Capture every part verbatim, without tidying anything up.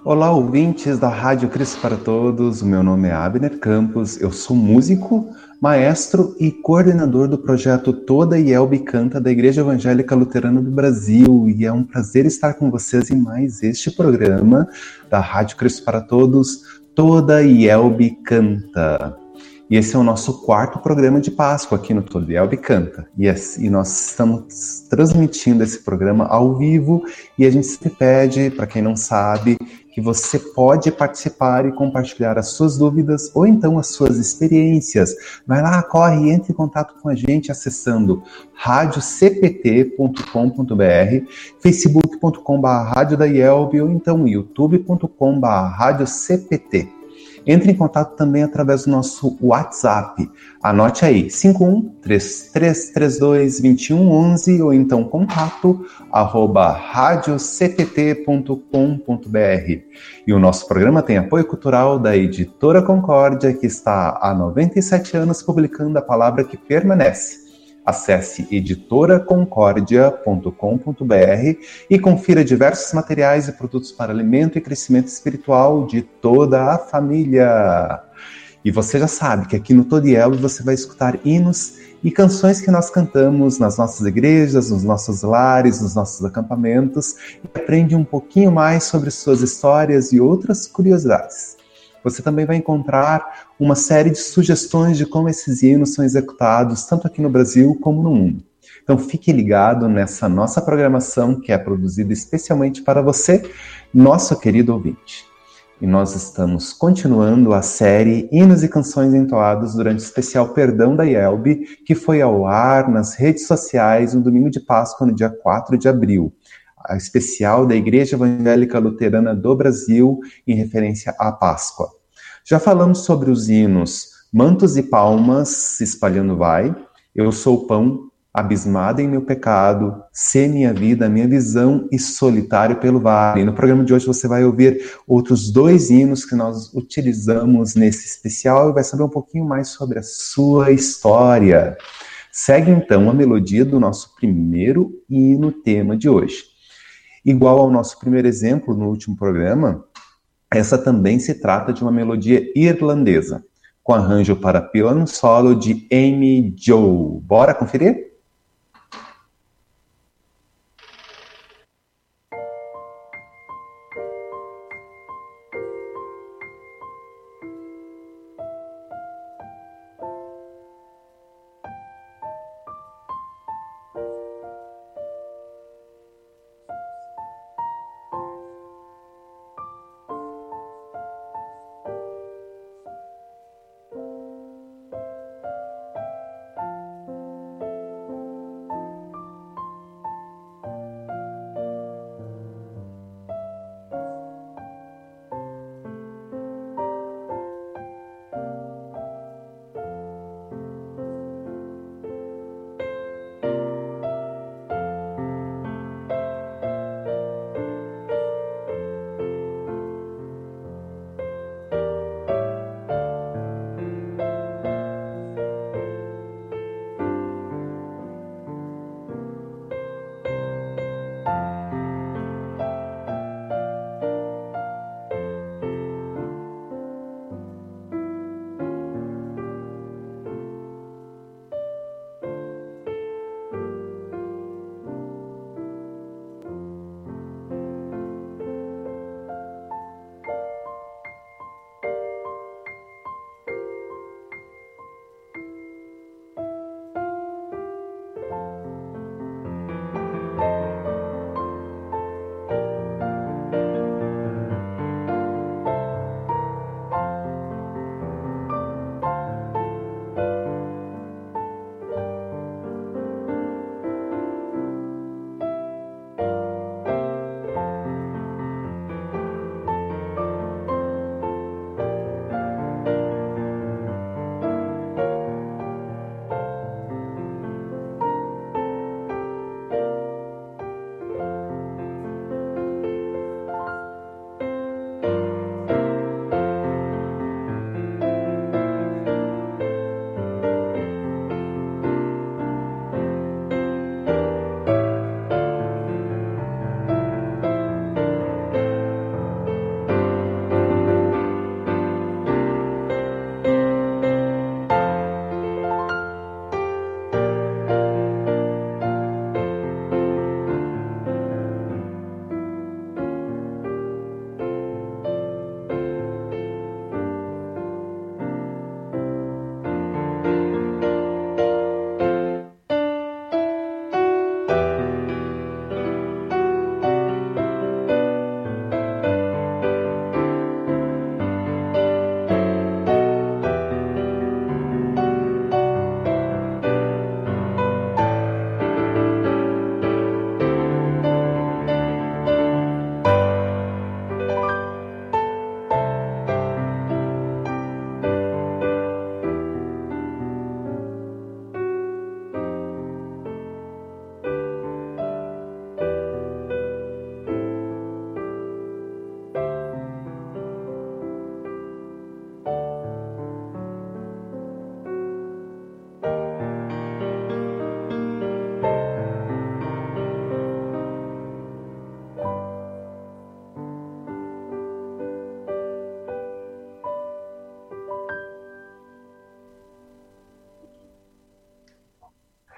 Olá, ouvintes da Rádio Cristo para Todos. O meu nome é Abner Campos. Eu sou músico, maestro e coordenador do projeto Toda Ielbe Canta da Igreja Evangélica Luterana do Brasil. E é um prazer estar com vocês em mais este programa da Rádio Cristo para Todos, Toda Ielbe Canta. E esse é o nosso quarto programa de Páscoa aqui no Toda Ielbe Canta. Yes, e nós estamos transmitindo esse programa ao vivo e a gente se pede, para quem não sabe, que você pode participar e compartilhar as suas dúvidas ou então as suas experiências. Vai lá, corre, entre em contato com a gente acessando rádio c p t ponto com ponto b r, facebook ponto com barra rádio da Ielbe ou então youtube ponto com barra rádio c p t. Entre em contato também através do nosso WhatsApp. Anote aí, cinco um três três três dois dois um um um ou então contato arroba rádio c p t ponto com ponto b r. E o nosso programa tem apoio cultural da Editora Concórdia, que está há noventa e sete anos publicando a palavra que permanece. Acesse editora concórdia ponto com ponto b r e confira diversos materiais e produtos para alimento e crescimento espiritual de toda a família. E você já sabe que aqui no Toda Ielbe você vai escutar hinos e canções que nós cantamos nas nossas igrejas, nos nossos lares, nos nossos acampamentos e aprende um pouquinho mais sobre suas histórias e outras curiosidades. Você também vai encontrar uma série de sugestões de como esses hinos são executados, tanto aqui no Brasil como no mundo. Então fique ligado nessa nossa programação que é produzida especialmente para você, nosso querido ouvinte. E nós estamos continuando a série Hinos e Canções Entoados durante o especial Perdão da Ielbe, que foi ao ar nas redes sociais no domingo de Páscoa, no dia quatro de abril. A especial da Igreja Evangélica Luterana do Brasil em referência à Páscoa. Já falamos sobre os hinos Mantos e Palmas, Espalhando Vai, Eu Sou o Pão, Abismado em Meu Pecado, Sê Minha Vida, Minha Visão e Solitário pelo Vale. E no programa de hoje você vai ouvir outros dois hinos que nós utilizamos nesse especial e vai saber um pouquinho mais sobre a sua história. Segue então a melodia do nosso primeiro hino tema de hoje. Igual ao nosso primeiro exemplo no último programa, essa também se trata de uma melodia irlandesa, com arranjo para piano solo de Amy Joe. Bora conferir?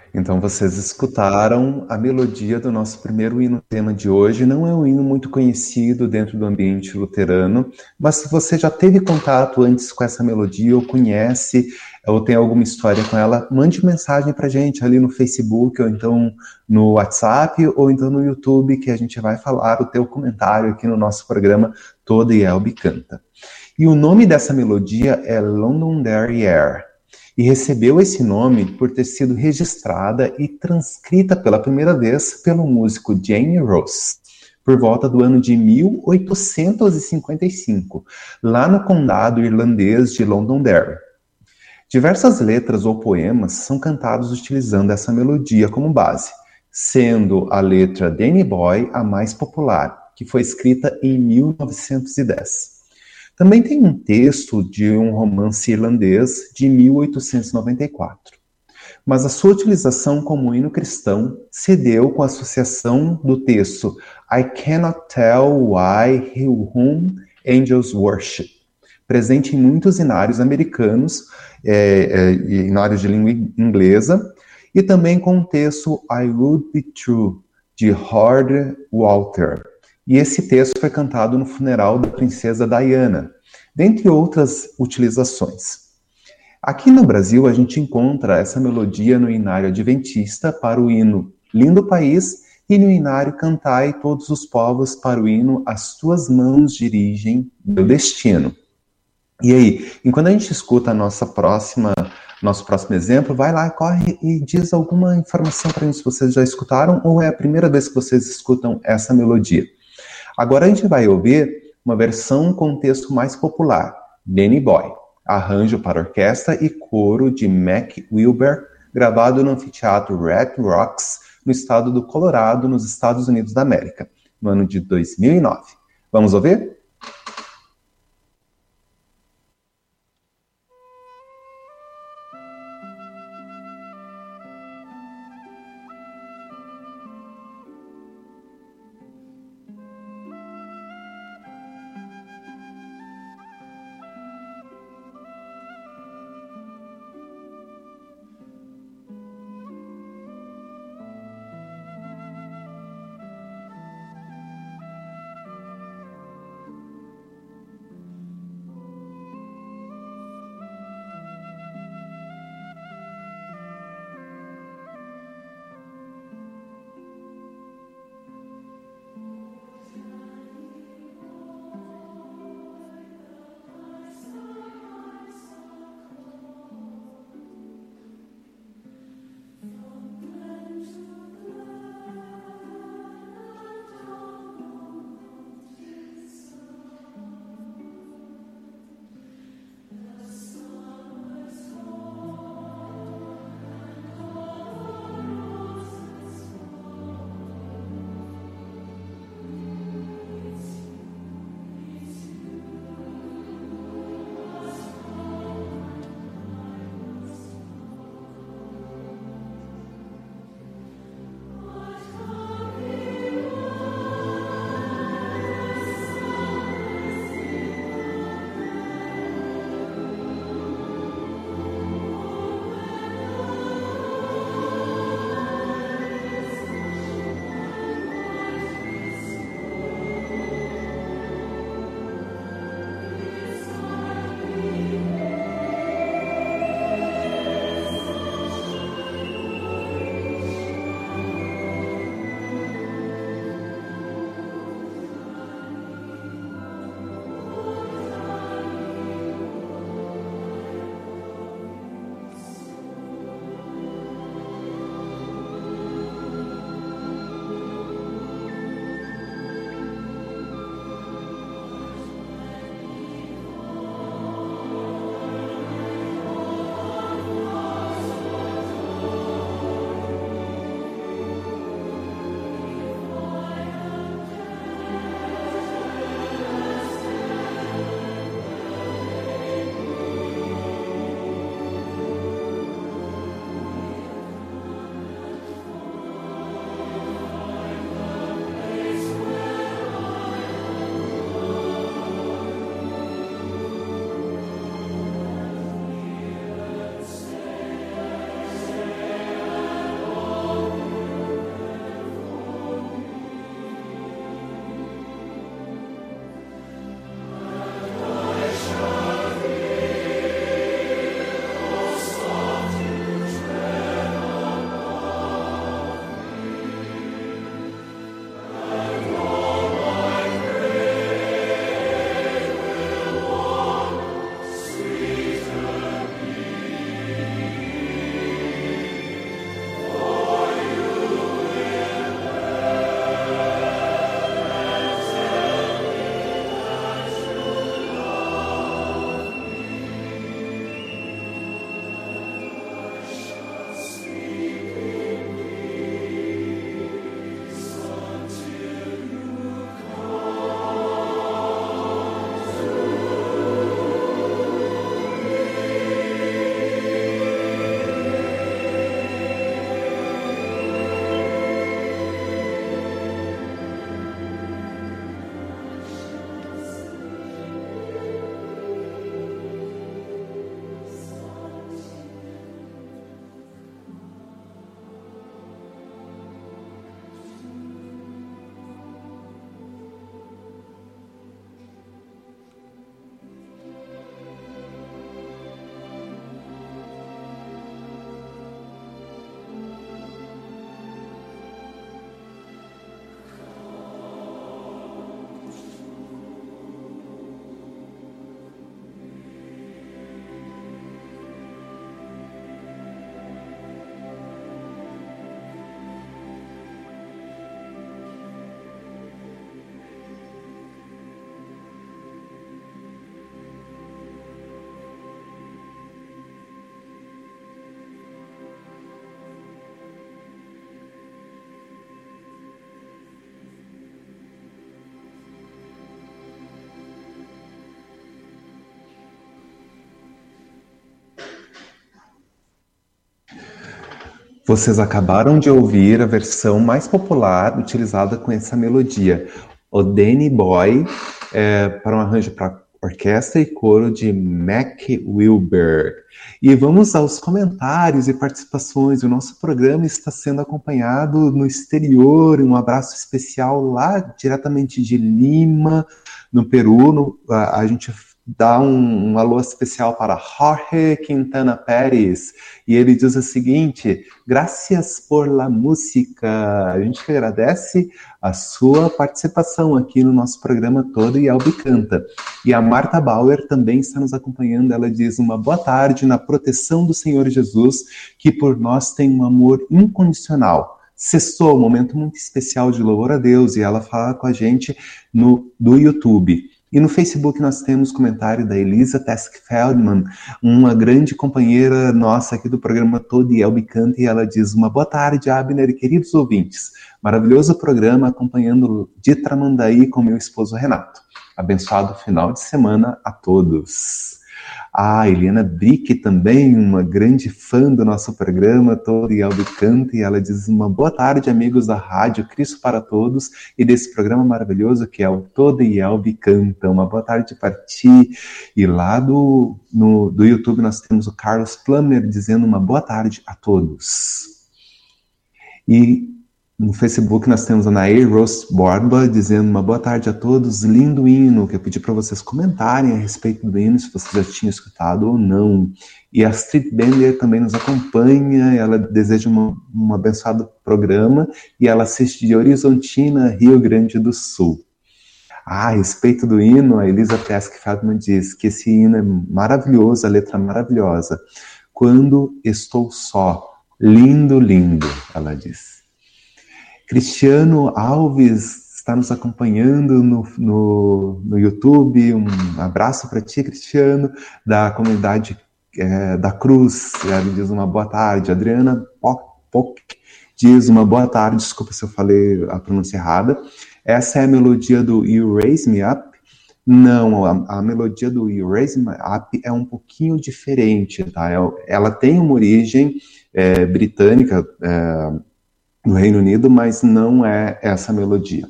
Então vocês escutaram a melodia do nosso primeiro hino tema de hoje. Não é um hino muito conhecido dentro do ambiente luterano, mas se você já teve contato antes com essa melodia, ou conhece, ou tem alguma história com ela, mande mensagem pra gente ali no Facebook, ou então no WhatsApp, ou então no YouTube, que a gente vai falar o teu comentário aqui no nosso programa Toda Yelbe Canta. E o nome dessa melodia é Londonderry Air, e recebeu esse nome por ter sido registrada e transcrita pela primeira vez pelo músico Jamie Ross, por volta do ano de mil oitocentos e cinquenta e cinco, lá no condado irlandês de Londonderry. Diversas letras ou poemas são cantados utilizando essa melodia como base, sendo a letra Danny Boy a mais popular, que foi escrita em mil novecentos e dez. Também tem um texto de um romance irlandês de mil oitocentos e noventa e quatro. Mas a sua utilização como hino cristão se deu com a associação do texto I Cannot Tell Why Whom Angels Worship, presente em muitos hinários americanos, é, é, hinários de língua inglesa, e também com o texto I Would Be True, de Howard Walter. E esse texto foi cantado no funeral da princesa Diana, dentre outras utilizações. Aqui no Brasil, a gente encontra essa melodia no Inário Adventista para o hino Lindo País e no Inário Cantai Todos os Povos para o hino As Tuas Mãos Dirigem Meu Destino. E aí, enquanto a gente escuta a nossa próxima, nosso próximo exemplo, vai lá, corre e diz alguma informação para a gente se vocês já escutaram ou é a primeira vez que vocês escutam essa melodia. Agora a gente vai ouvir uma versão com texto mais popular, Danny Boy, arranjo para orquestra e coro de Mac Wilber, gravado no anfiteatro Red Rocks, no estado do Colorado, nos Estados Unidos da América, no ano de dois mil e nove. Vamos ouvir? Vocês acabaram de ouvir a versão mais popular utilizada com essa melodia, o Danny Boy, é, para um arranjo para orquestra e coro de Mac Wilberg. E vamos aos comentários e participações. O nosso programa está sendo acompanhado no exterior. Um abraço especial lá diretamente de Lima, no Peru. No, a, a gente dá um, um alô especial para Jorge Quintana Pérez, e ele diz o seguinte: gracias por la música. A gente agradece a sua participação aqui no nosso programa todo, e Elbe Canta. E a Marta Bauer também está nos acompanhando. Ela diz: uma boa tarde na proteção do Senhor Jesus, que por nós tem um amor incondicional. Sextou, um momento muito especial de louvor a Deus, e ela fala com a gente no, do YouTube. E no Facebook nós temos comentário da Elisa Tesk Feldman, uma grande companheira nossa aqui do programa todo, e Elbe Canta, e ela diz: uma boa tarde, Abner e queridos ouvintes. Maravilhoso programa, acompanhando de Tramandaí com meu esposo Renato. Abençoado final de semana a todos. A Eliana Brick também, uma grande fã do nosso programa todo, e Elbe Canta, e ela diz: uma boa tarde, amigos da Rádio Cristo para Todos, e desse programa maravilhoso que é o Todo e Elbe Canta. Uma boa tarde para ti. E lá do, no, do YouTube nós temos o Carlos Plummer dizendo: uma boa tarde a todos. E no Facebook nós temos a Nair Rose Borba dizendo: uma boa tarde a todos, lindo hino, que eu pedi para vocês comentarem a respeito do hino, se vocês já tinham escutado ou não. E a Street Bender também nos acompanha, ela deseja uma, um abençoado programa, e ela assiste de Horizontina, Rio Grande do Sul. Ah, a respeito do hino, a Elisa Tesk Feldman diz que esse hino é maravilhoso, a letra maravilhosa. Quando estou só, lindo, lindo, ela diz. Cristiano Alves está nos acompanhando no, no, no YouTube. Um abraço para ti, Cristiano, da comunidade é, da Cruz. Ele diz: uma boa tarde. Adriana Poc diz: uma boa tarde. Desculpa se eu falei a pronúncia errada. Essa é a melodia do You Raise Me Up? Não, a, a melodia do You Raise Me Up é um pouquinho diferente, tá? Ela tem uma origem é, britânica, é, no Reino Unido, mas não é essa melodia.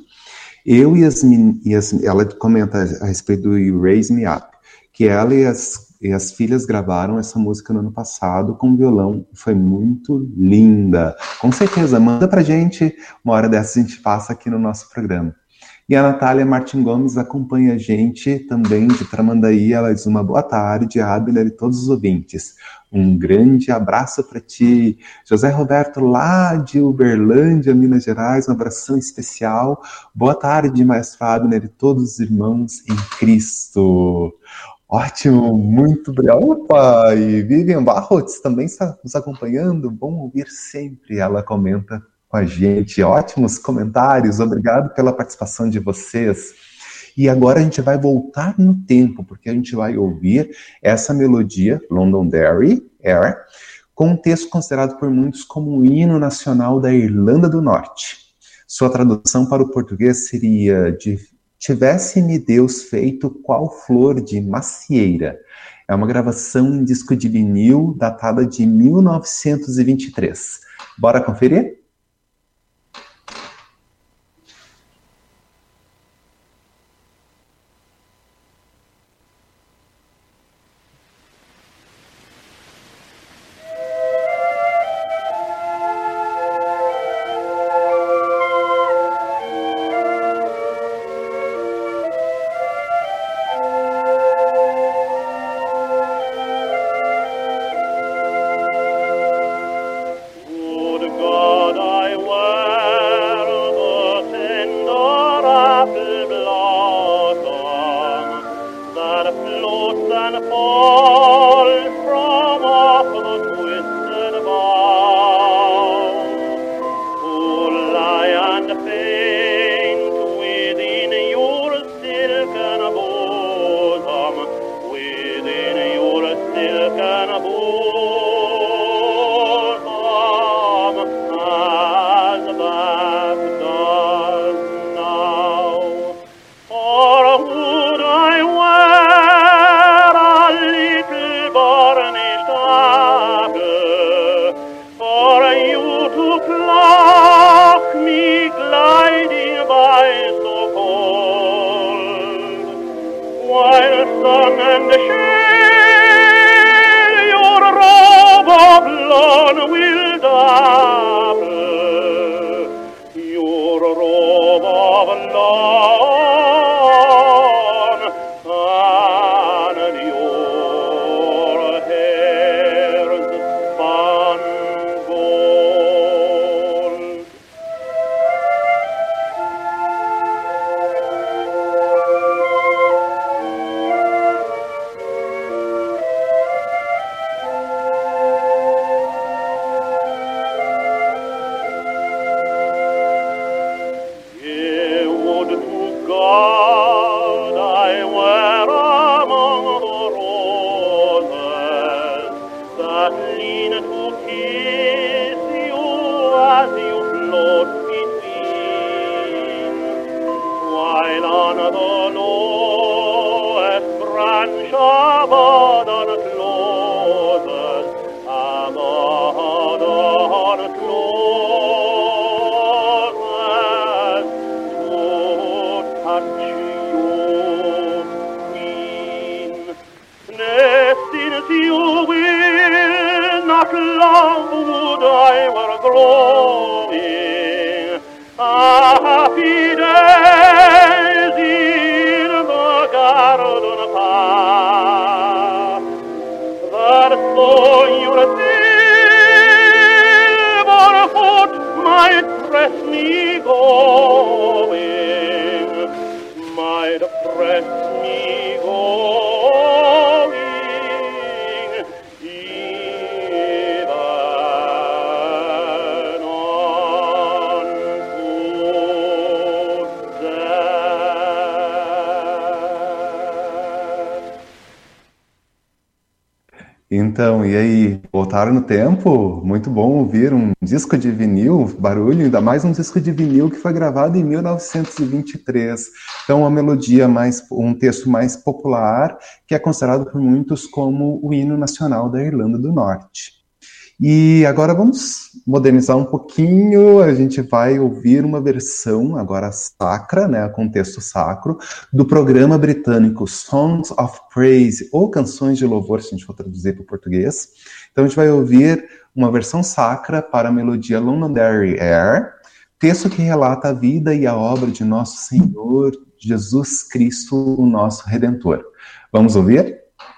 Eu e as, e as ela comenta a respeito do You Raise Me Up, que ela e as, e as filhas gravaram essa música no ano passado com violão, foi muito linda. Com certeza, manda pra gente, uma hora dessa a gente passa aqui no nosso programa. E a Natália Martin Gomes acompanha a gente também de Tramandaí. Ela diz: uma boa tarde, Abner e todos os ouvintes. Um grande abraço para ti. José Roberto, lá de Uberlândia, Minas Gerais, um abração especial. Boa tarde, Maestro Abner e todos os irmãos em Cristo. Ótimo, muito obrigado. Opa, e Vivian Barrotes também está nos acompanhando. Bom ouvir sempre, ela comenta com a gente. Ótimos comentários, obrigado pela participação de vocês. E agora a gente vai voltar no tempo, porque a gente vai ouvir essa melodia, Londonderry Air, com um texto considerado por muitos como o hino nacional da Irlanda do Norte. Sua tradução para o português seria de Tivesse-me Deus feito qual flor de macieira. É uma gravação em disco de vinil datada de mil novecentos e vinte e três. Bora conferir? God Então, e aí, voltaram no tempo? Muito bom ouvir um disco de vinil, barulho, ainda mais um disco de vinil que foi gravado em mil novecentos e vinte e três. Então, uma melodia mais, um texto mais popular, que é considerado por muitos como o hino nacional da Irlanda do Norte. E agora vamos modernizar um pouquinho, a gente vai ouvir uma versão agora sacra, né, com texto sacro, do programa britânico Songs of Praise, ou Canções de Louvor, se a gente for traduzir para o português. Então a gente vai ouvir uma versão sacra para a melodia Londonderry Air, texto que relata a vida e a obra de nosso Senhor Jesus Cristo, o nosso Redentor. Vamos ouvir?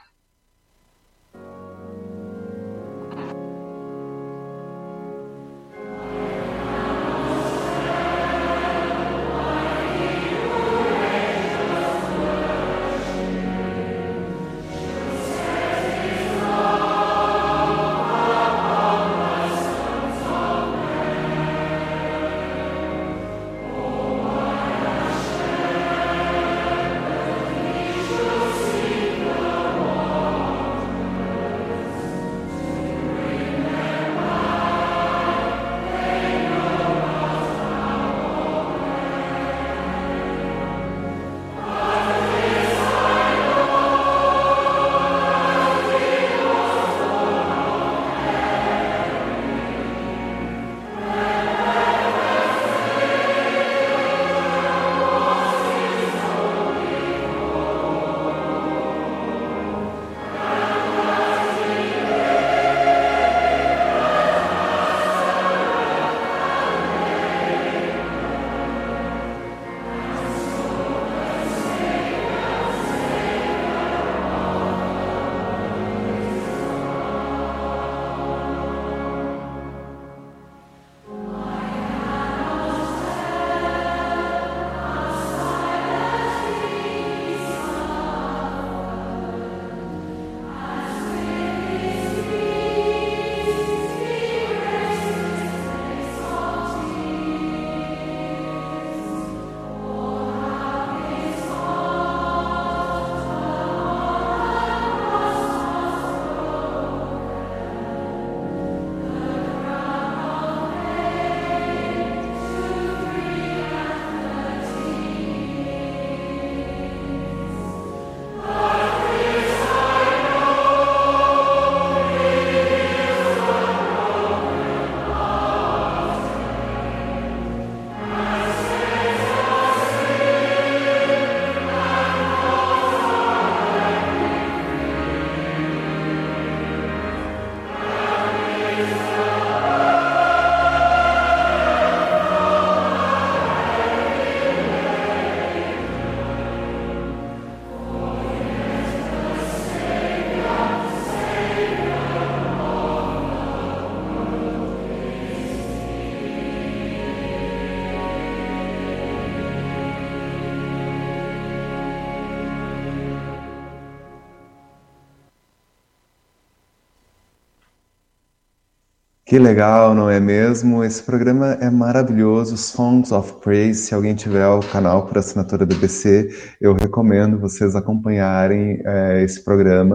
Que legal, não é mesmo? Esse programa é maravilhoso, Songs of Praise. Se alguém tiver o canal por assinatura do B C, eu recomendo vocês acompanharem é, esse programa.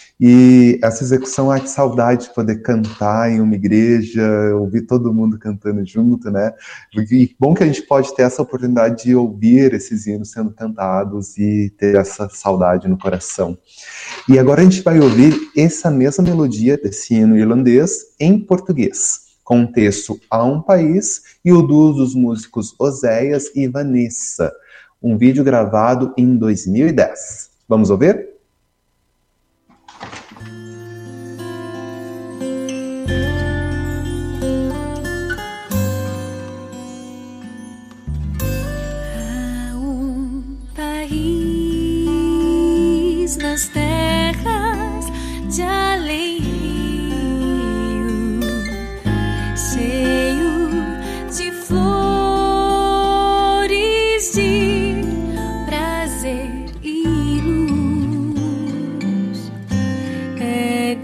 E essa execução, ai, que saudade de poder cantar em uma igreja, ouvir todo mundo cantando junto, né? E bom que a gente pode ter essa oportunidade de ouvir esses hinos sendo cantados e ter essa saudade no coração. E agora a gente vai ouvir essa mesma melodia desse hino irlandês em português. com o texto A um País e o duo dos músicos Oséias e Vanessa, um vídeo gravado em dois mil e dez. Vamos ouvir? Nas terras de além rio, cheio de flores de prazer e luz, é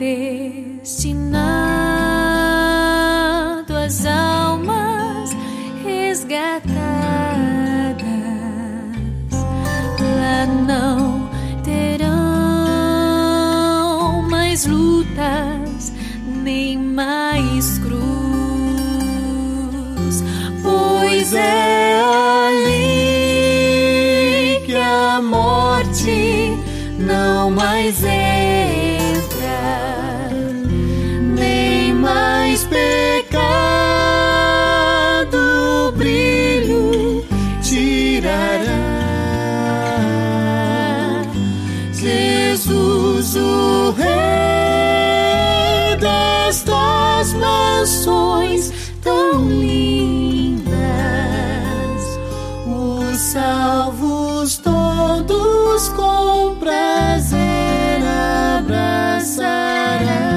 destinado às almas resgatadas. Lá não lutas nem mais cruz, pois é ali que a morte não mais entra, nem mais pecado brilho tirará. Jesus o Rei destas mansões tão lindas, os salvos todos com prazer abraçará.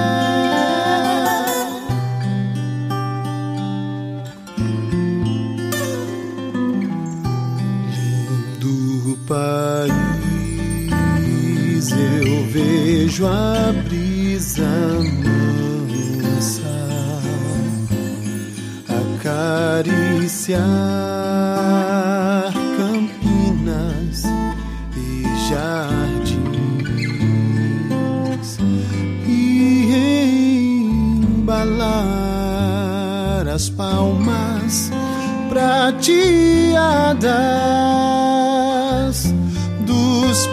Lindo país, eu vejo a brisa mansa acariciar campinas e jardins e embalar as palmas prateadas dos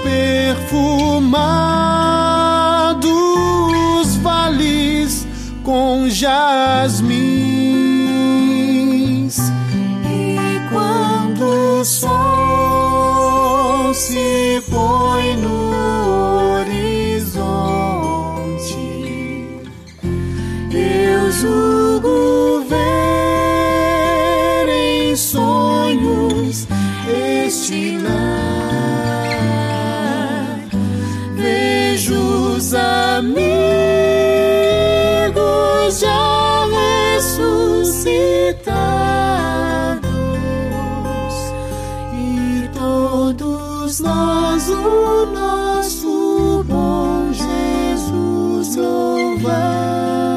perfumados vales com jasmins. E quando o sol se põe no horizonte, eu julgo ver em sonhos este lar. Vejo os amigos já ressuscitados e todos nós o nosso bom Jesus louvar.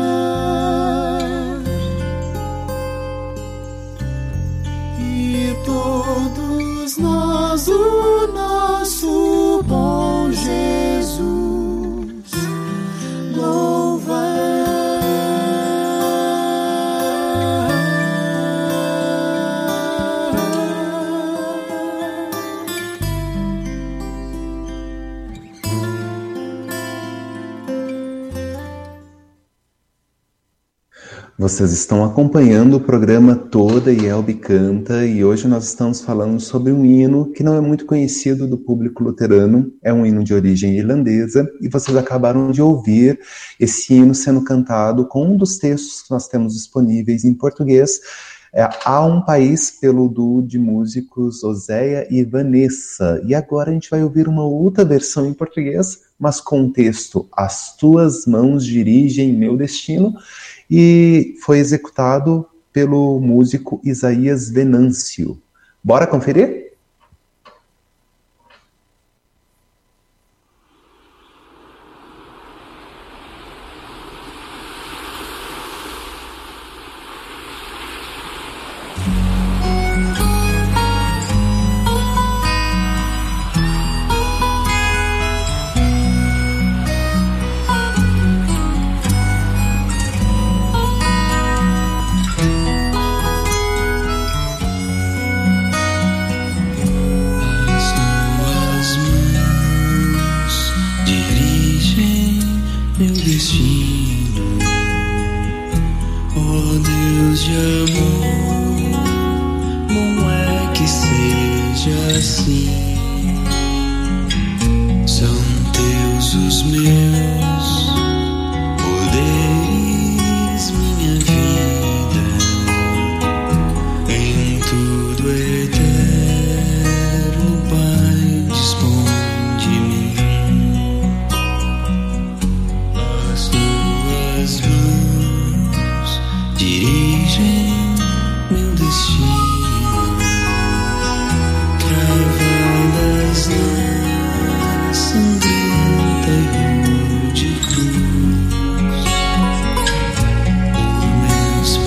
E todos nós o nosso bom Jesus louvar. Vocês estão acompanhando o programa Toda Yelbe Canta e hoje nós estamos falando sobre um hino que não é muito conhecido do público luterano, é um hino de origem irlandesa e vocês acabaram de ouvir esse hino sendo cantado com um dos textos que nós temos disponíveis em português, é Há um País, pelo duo de músicos Oséia e Vanessa. E agora a gente vai ouvir uma outra versão em português, mas com o texto As Tuas Mãos Dirigem Meu Destino, e foi executado pelo músico Isaías Venâncio. Bora conferir? de amor, não é que seja assim. São teus os meus poderes, minha vida, em tudo eterno, Pai, dispõe de mim. As tuas mãos dirigem meu destino, travadas na sangrenta e rude cruz. Os meus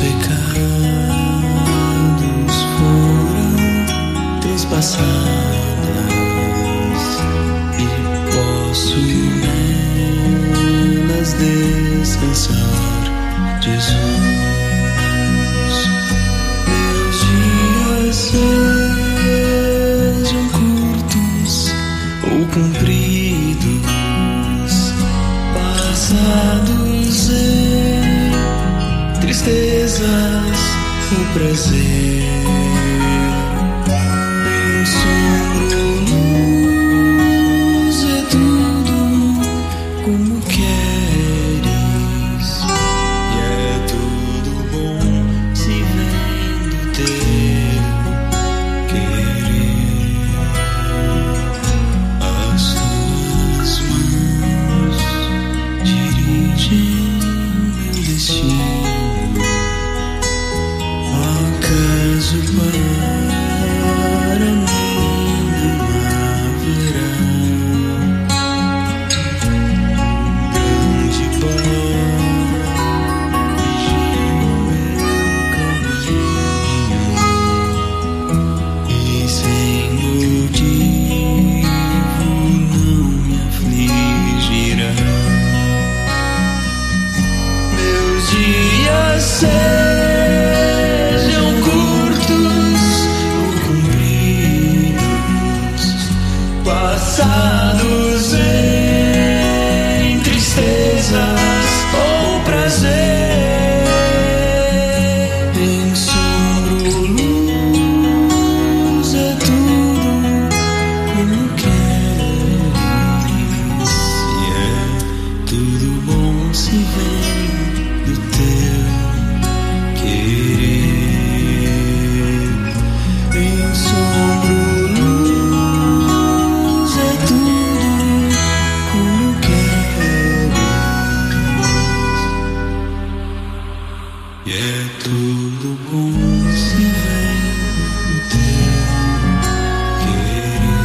pecados foram transpassados e posso nelas descansar, Jesus. Meus dias sejam curtos ou compridos, passados em tristezas ou prazer, em sombra ou luz, é tudo como queres, e é tudo bom se vem do teu querer. As tuas mãos dirigem meu destino, acaso para mim não haverá grande paz no meu caminho, e sem motivo não me afligirá. Meus dias sejam curtos ou compridos, passados em tristezas ou prazer, em sombra ou luz, é tudo como queres, e é tudo bom se vem do teu querer. Em sombra ou luz, é tudo como queres, e é tudo bom se vem do teu querer.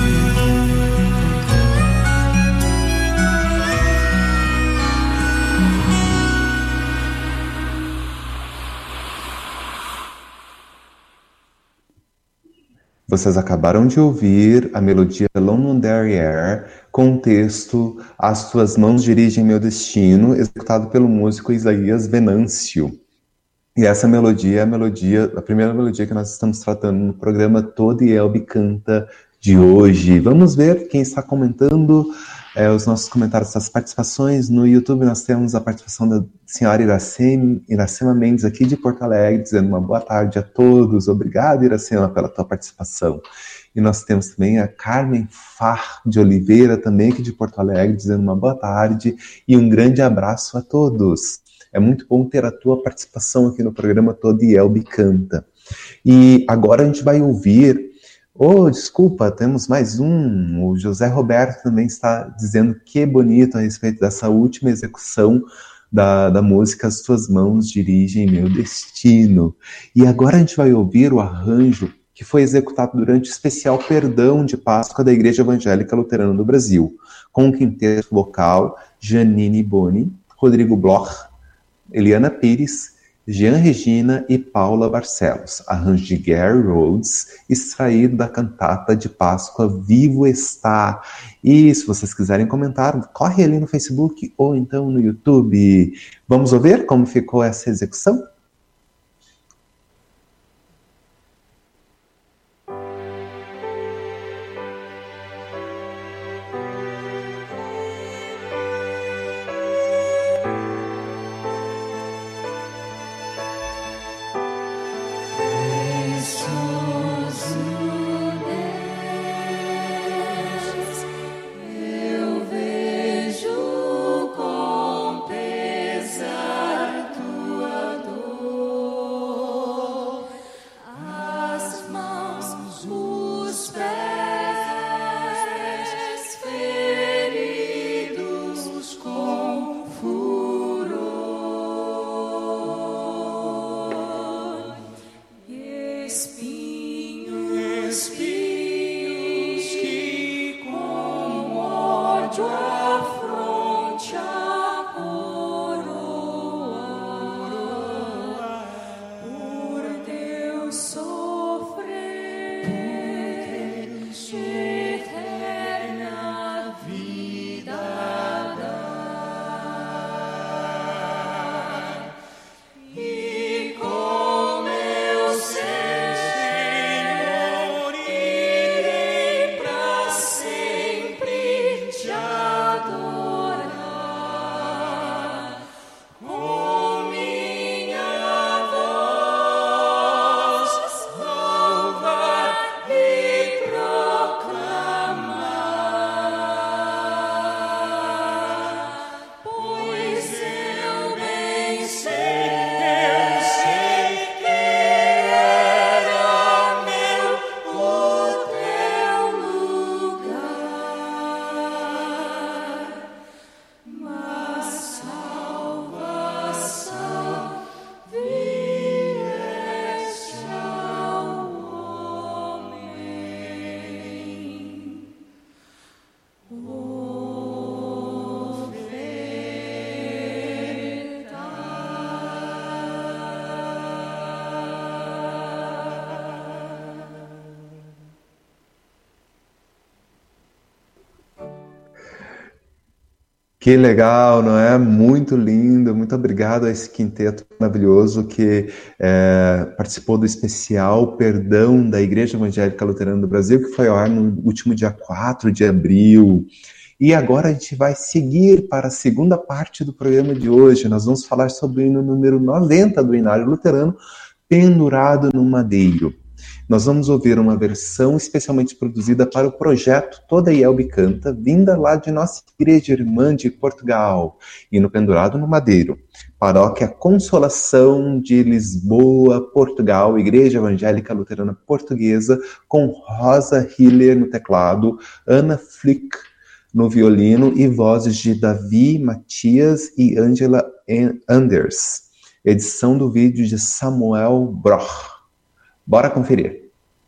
Vocês acabaram de ouvir a melodia London Derrière com o texto As Tuas Mãos Dirigem Meu Destino, executado pelo músico Isaías Venâncio. E essa melodia é a melodia, a primeira melodia que nós estamos tratando no programa Toda Yelbe Canta de hoje. Vamos ver quem está comentando é, os nossos comentários, as participações. No YouTube nós temos a participação da senhora Iracema, Iracema Mendes, aqui de Porto Alegre, dizendo uma boa tarde a todos. Obrigado, Iracema, pela tua participação. E nós temos também a Carmen Far de Oliveira, também aqui de Porto Alegre, dizendo uma boa tarde e um grande abraço a todos. É muito bom ter a tua participação aqui no programa Toda Yelbe Canta. E agora a gente vai ouvir... Oh, desculpa, temos mais um. O José Roberto também está dizendo que bonito a respeito dessa última execução da, da música As Tuas Mãos Dirigem Meu Destino. E agora a gente vai ouvir o arranjo que foi executado durante o especial Perdão de Páscoa da Igreja Evangélica Luterana do Brasil, com o quinteto vocal Janine Boni, Rodrigo Bloch, Eliana Pires, Jean Regina e Paula Barcelos, arranjo de Gary Rhodes, extraído da cantata de Páscoa Vivo Está. E se vocês quiserem comentar, corre ali no Facebook ou então no YouTube. Vamos ouvir como ficou essa execução? Que legal, não é? Muito lindo. Muito obrigado a esse quinteto maravilhoso que é, participou do especial Perdão da Igreja Evangélica Luterana do Brasil, que foi ao ar no último dia quatro de abril. E agora a gente vai seguir para a segunda parte do programa de hoje. Nós vamos falar sobre o hino número noventa do Inário Luterano, Pendurado no Madeiro. Nós vamos ouvir uma versão especialmente produzida para o projeto Toda I E L B Canta, vinda lá de nossa igreja irmã de Portugal, hino Pendurado no Madeiro. Paróquia Consolação de Lisboa, Portugal, Igreja Evangélica Luterana Portuguesa, com Rosa Hiller no teclado, Ana Flick no violino e vozes de Davi Matias e Angela Anders. Edição do vídeo de Samuel Broch. Bora conferir.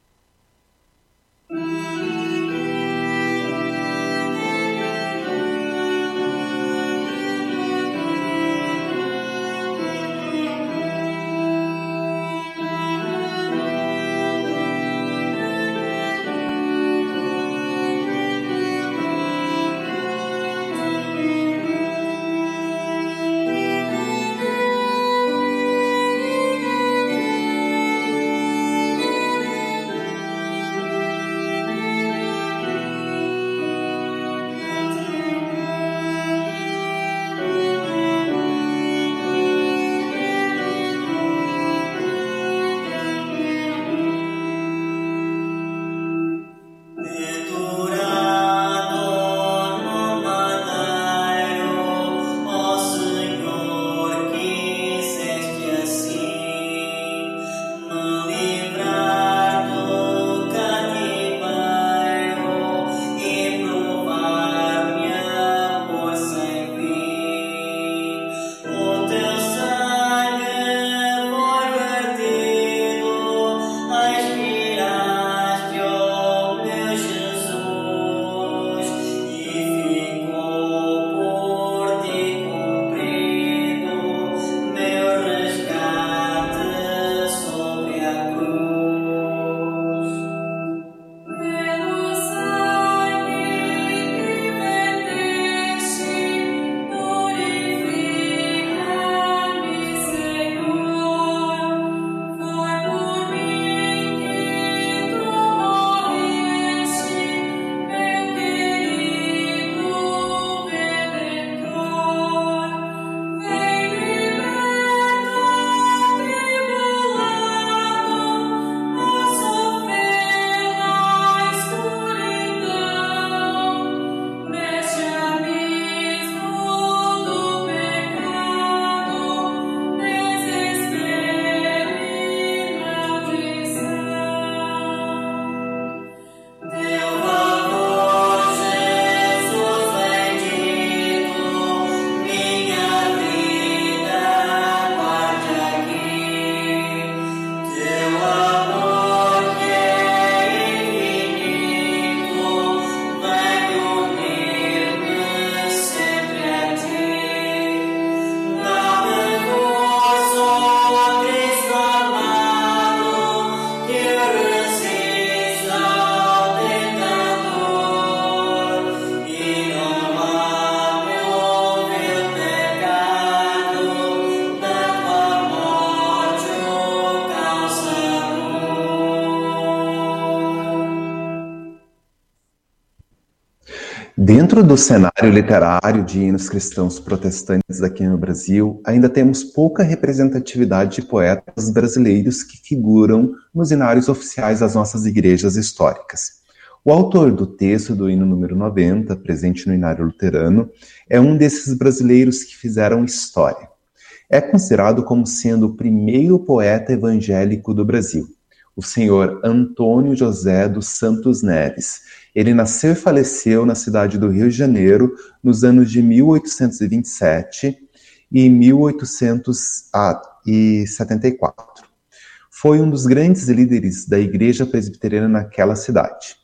Dentro do cenário literário de hinos cristãos protestantes aqui no Brasil, ainda temos pouca representatividade de poetas brasileiros que figuram nos hinários oficiais das nossas igrejas históricas. O autor do texto do hino número noventa, presente no Inário Luterano, é um desses brasileiros que fizeram história. É considerado como sendo o primeiro poeta evangélico do Brasil, o senhor Antônio José dos Santos Neves. Ele nasceu e faleceu na cidade do Rio de Janeiro nos anos de mil oitocentos e vinte e sete e mil oitocentos e setenta e quatro. Foi um dos grandes líderes da Igreja Presbiteriana naquela cidade.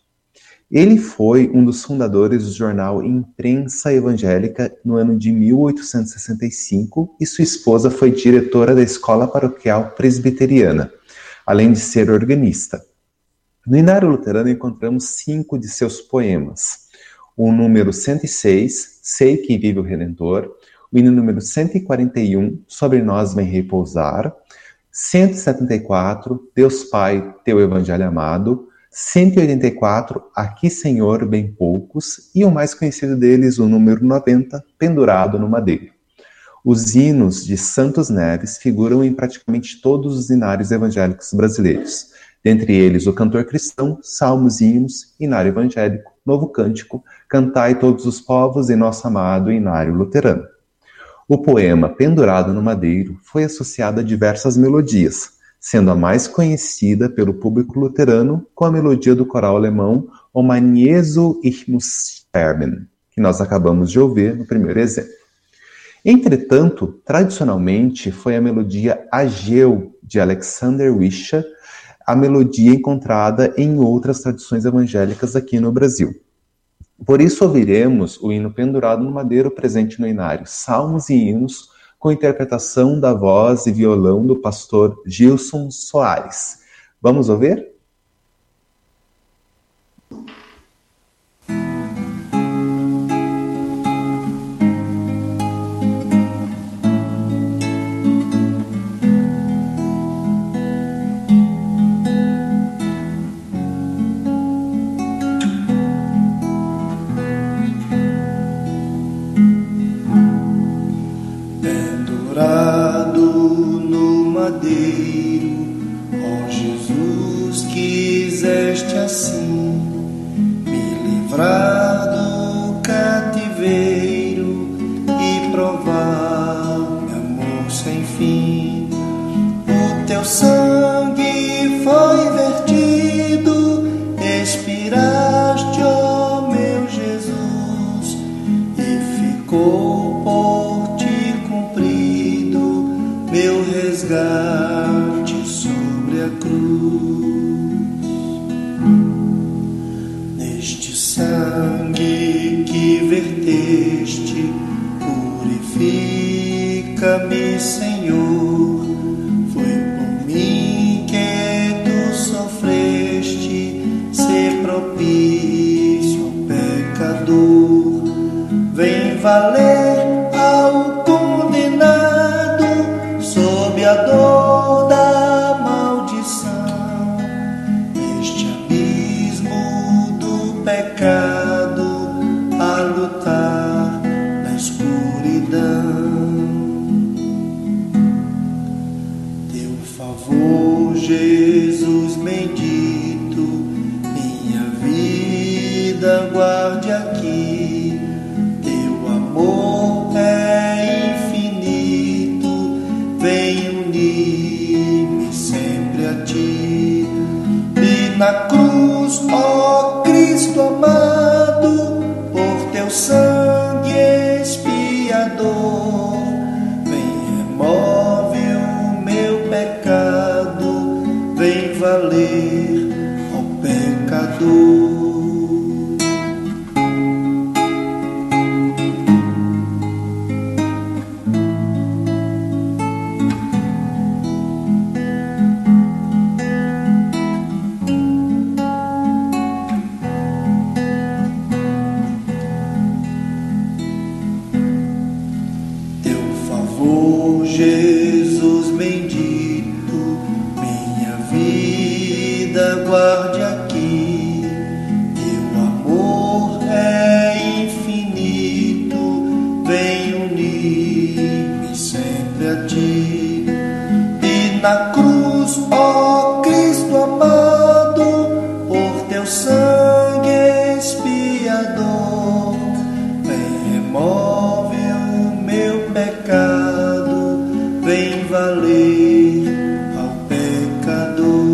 Ele foi um dos fundadores do jornal Imprensa Evangélica no ano de mil oitocentos e sessenta e cinco e sua esposa foi diretora da Escola Paroquial Presbiteriana, além de ser organista. No Inário Luterano encontramos cinco de seus poemas. O número cento e seis, Sei que vive o Redentor, o hino número cento e quarenta e um, Sobre nós vem repousar, cento e setenta e quatro, Deus Pai, teu evangelho amado, cento e oitenta e quatro, Aqui Senhor, bem poucos, e o mais conhecido deles, o número noventa, Pendurado no Madeiro. Os hinos de Santos Neves figuram em praticamente todos os inários evangélicos brasileiros, dentre eles o Cantor Cristão, Salmos e Hinos, Inário Evangélico, Novo Cântico, Cantai todos os povos e Nosso Amado Inário Luterano. O poema Pendurado no Madeiro foi associado a diversas melodias, sendo a mais conhecida pelo público luterano com a melodia do coral alemão O Mein Jesu, ich muss sterben, que nós acabamos de ouvir no primeiro exemplo. Entretanto, tradicionalmente foi a melodia Ageu, de Alexander Wischer, a melodia encontrada em outras tradições evangélicas aqui no Brasil. Por isso ouviremos o hino Pendurado no Madeiro presente no inário Salmos e Hinos, com interpretação da voz e violão do pastor Gilson Soares. Vamos ouvir? Ó Jesus, quiseste assim me livrar do cativeiro e provar meu amor sem fim. O teu sangue foi vertido, expiraste, ó meu Jesus, e ficou por ti cumprido meu resgate sobre a cruz. Neste sangue que verteste, purifica-me, Senhor. Foi por mim que tu sofreste, ser propício pecador. Vem valer ao condenado sob a dor da maldição, este abismo do pecado a lutar na escuridão. Teu favor, Jesus bendito, minha vida guarde aqui. Teu amor é infinito, vem unir-me sempre a ti. E na cruz, ó Cristo amado, por teu sangue expiador, vem remove o meu pecado, vem valer ao pecador. Jesus bendito, minha vida guarde aqui. Teu amor é infinito, vem unir-me sempre a ti. E na cruz, ó Cristo amado, por teu sangue expiador, vem remove o meu pecado, vem valer ao pecador.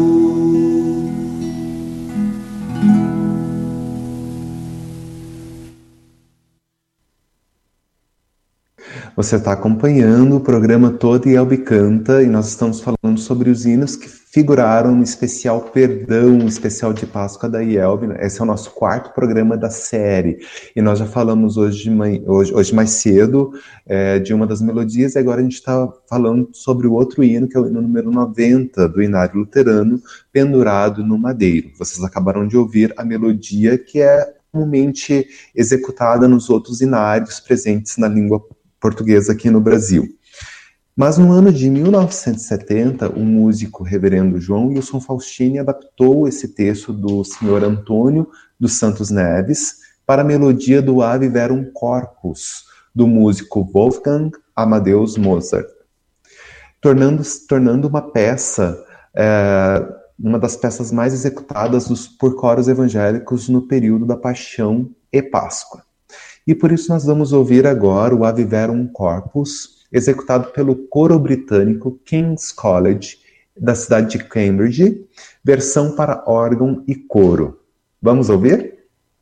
Você está acompanhando o programa Toda Ielbe Canta e nós estamos falando sobre os hinos que figuraram no especial Perdão, especial de Páscoa da Ielbe. Esse é o nosso quarto programa da série. E nós já falamos hoje, hoje, hoje mais cedo é, de uma das melodias, e agora a gente está falando sobre o outro hino, que é o hino número noventa do Inário Luterano, Pendurado no Madeiro. Vocês acabaram de ouvir a melodia que é comumente executada nos outros inários presentes na língua portuguesa aqui no Brasil. Mas no ano de mil novecentos e setenta, o músico reverendo João Wilson Faustini adaptou esse texto do senhor Antônio dos Santos Neves para a melodia do Ave Verum Corpus, do músico Wolfgang Amadeus Mozart, tornando, tornando uma peça, é, uma das peças mais executadas dos, por coros evangélicos no período da Paixão e Páscoa. E por isso nós vamos ouvir agora o Ave Verum Corpus, executado pelo coro britânico King's College, da cidade de Cambridge, versão para órgão e coro. Vamos ouvir?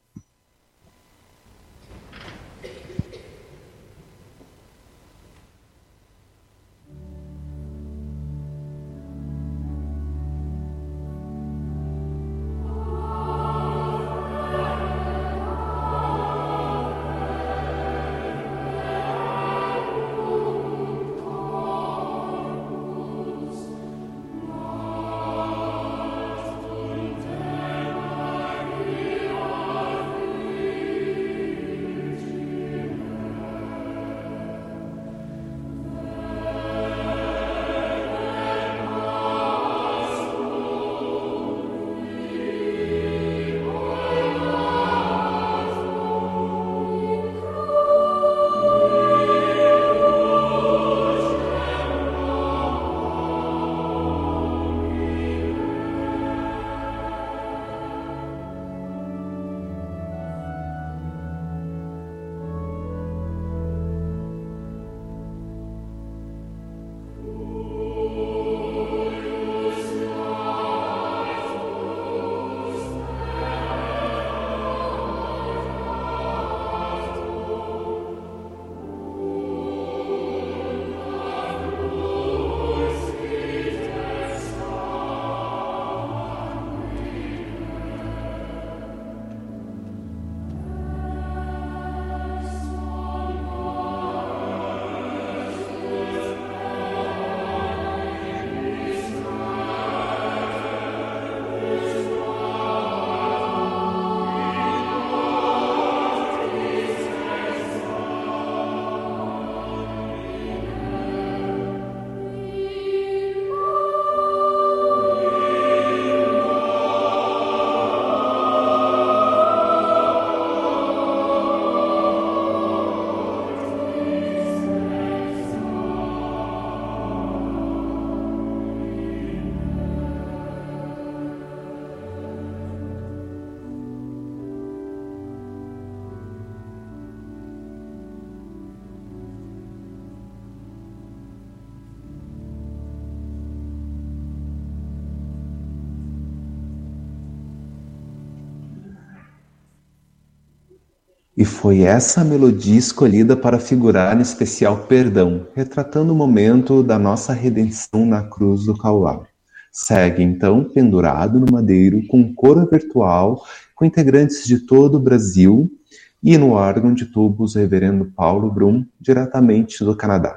E foi essa melodia escolhida para figurar no especial Perdão, retratando o momento da nossa redenção na cruz do Calvário. Segue, então, pendurado no madeiro, com um coro virtual, com integrantes de todo o Brasil, e no órgão de tubos o reverendo Paulo Brum, diretamente do Canadá.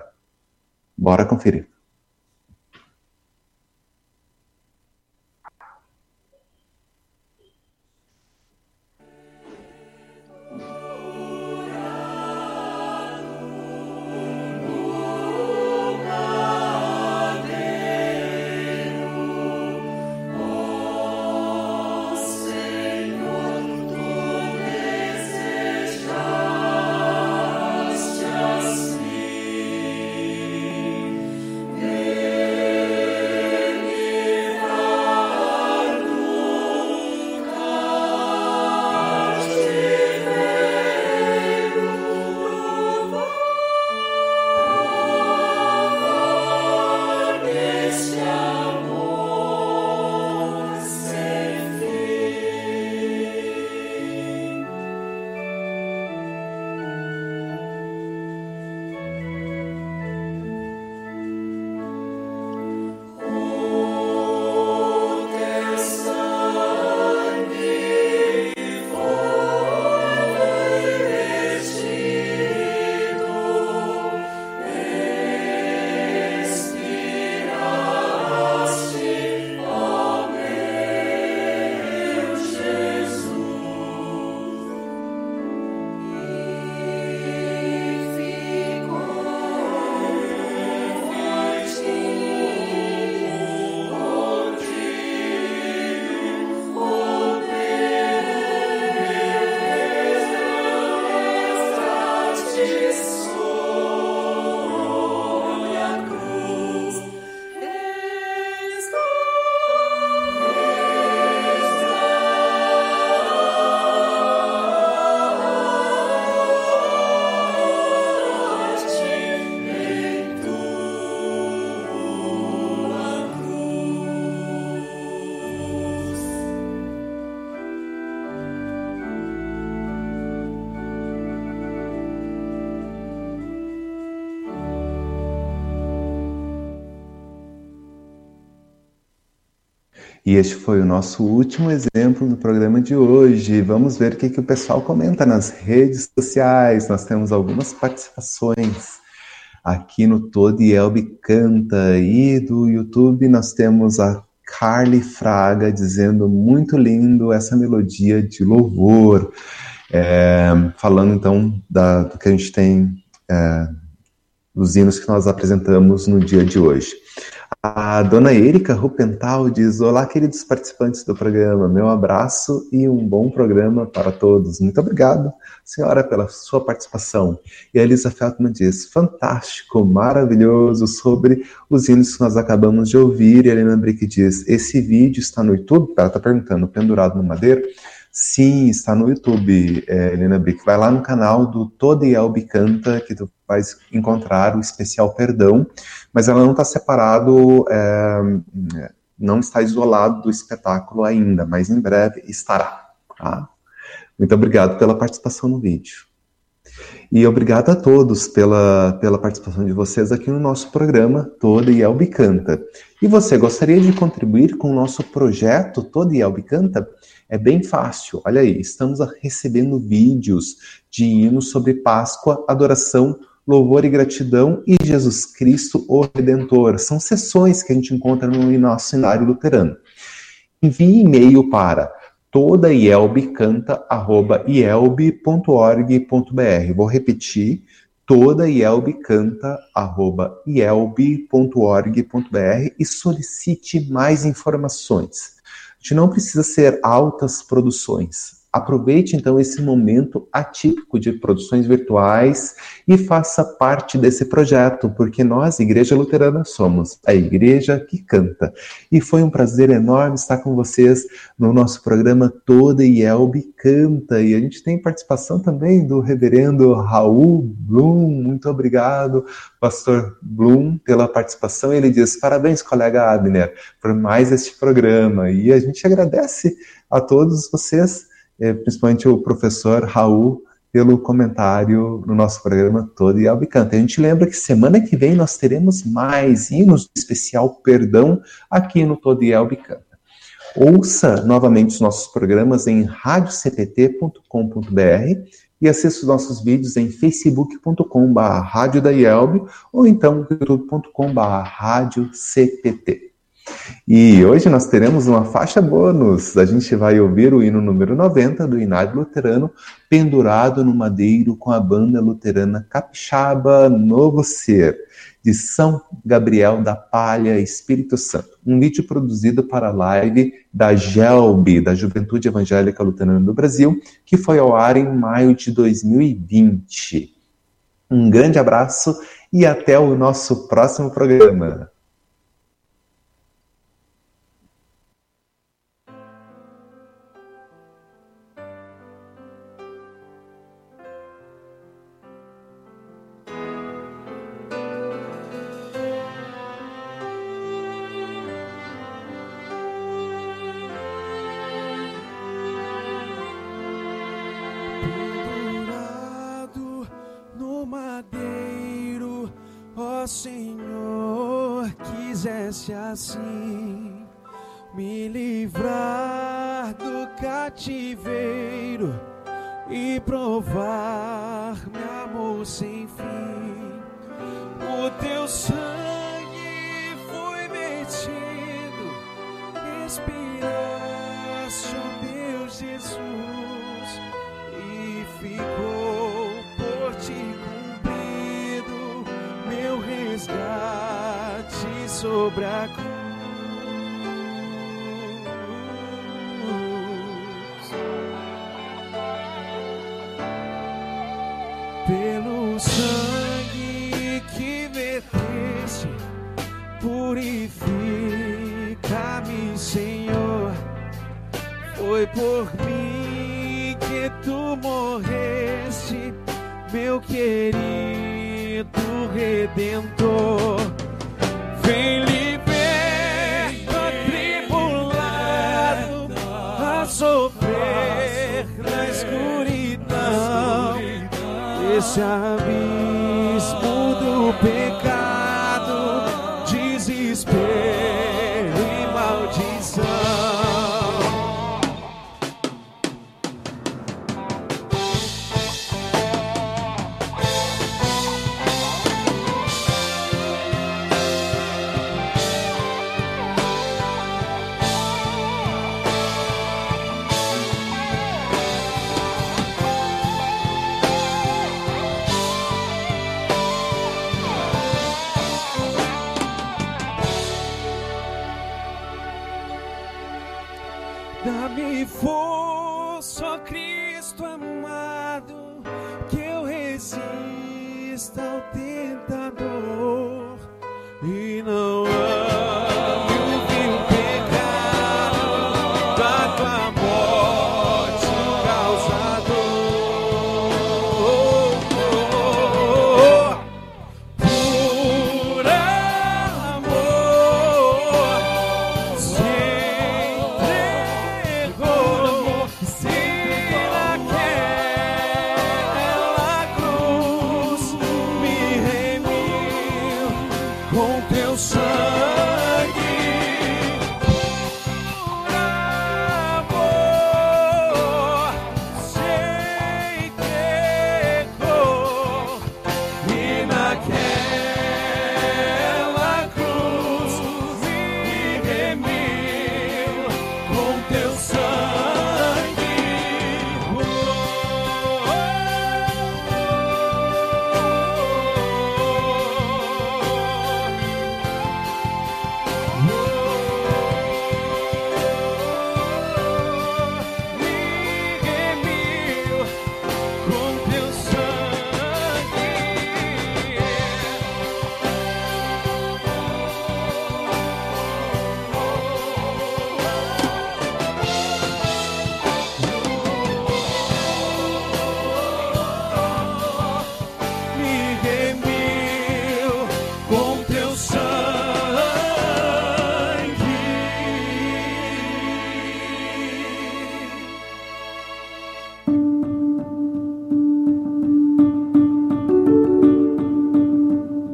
Bora conferir. E este foi o nosso último exemplo do programa de hoje. Vamos ver o que, que o pessoal comenta nas redes sociais. Nós temos algumas participações aqui no Todo Yelbe Canta, e do YouTube nós temos a Carly Fraga dizendo muito lindo essa melodia de louvor, é, falando então da, do que a gente tem, é, dos hinos que nós apresentamos no dia de hoje. A dona Erika Rupental diz: olá, queridos participantes do programa, meu abraço e um bom programa para todos. Muito obrigado, senhora, pela sua participação. E a Elisa Feldman diz: fantástico, maravilhoso, sobre os hinos que nós acabamos de ouvir. E a Helena Brick diz: esse vídeo está no YouTube? Ela está perguntando, pendurado no madeiro? Sim, está no YouTube, é, Helena Brick. Vai lá no canal do Todo Yelbe Canta, que tu vai encontrar o especial Perdão, mas ela não está separado, é, não está isolado do espetáculo ainda, mas em breve estará. Tá? Muito obrigado pela participação no vídeo. E obrigado a todos pela, pela participação de vocês aqui no nosso programa Todo Yelbe Canta. E você gostaria de contribuir com o nosso projeto Todo Yelbe Canta? É bem fácil, olha aí, estamos recebendo vídeos de hinos sobre Páscoa, adoração, louvor e gratidão e Jesus Cristo, o Redentor. São sessões que a gente encontra no nosso cenário luterano. Envie e-mail para toda yelbe canta arroba yelbe ponto org ponto br. Vou repetir, toda yelbe canta arroba yelbe ponto org ponto br e solicite mais informações. A gente não precisa ser altas produções. Aproveite, então, esse momento atípico de produções virtuais e faça parte desse projeto, porque nós, Igreja Luterana, somos a igreja que canta. E foi um prazer enorme estar com vocês no nosso programa Todo Yelbe Canta. E a gente tem participação também do reverendo Raul Blum. Muito obrigado, pastor Blum, pela participação. Ele diz: parabéns, colega Abner, por mais este programa. E a gente agradece a todos vocês, principalmente o professor Raul, pelo comentário no nosso programa Todo Yelbe Canta. A gente lembra que semana que vem nós teremos mais hinos do especial Perdão aqui no Todo Yelbe Canta. Ouça novamente os nossos programas em rádio c p t ponto com ponto b r e assista os nossos vídeos em facebook ponto com barra rádio da Yelbe ou então youtube ponto com barra rádio c p t. E hoje nós teremos uma faixa bônus. A gente vai ouvir o hino número noventa do Inário Luterano, pendurado no madeiro, com a banda luterana capixaba Novo Ser, de São Gabriel da Palha, Espírito Santo. Um vídeo produzido para a live da GELB, da Juventude Evangélica Luterana do Brasil, que foi ao ar em maio de dois mil e vinte. Um grande abraço e até o nosso próximo programa. Senhor, quisesse assim me livrar do cativeiro e provar meu amor sem fim. O teu sangue foi vertido, expiraste, ó meu Jesus, e ficou por ti resgate sobre a cruz. Pelo sangue que verteste, purifica-me, Senhor. Foi por mim que tu morreste, meu querido Redentor. Vem liberto, atribulado, a sofrer na escuridão, esse abismo do pecado, desespero e maldição. maldição. Dá-me força, ó Cristo amado, que eu resista ao tentador e não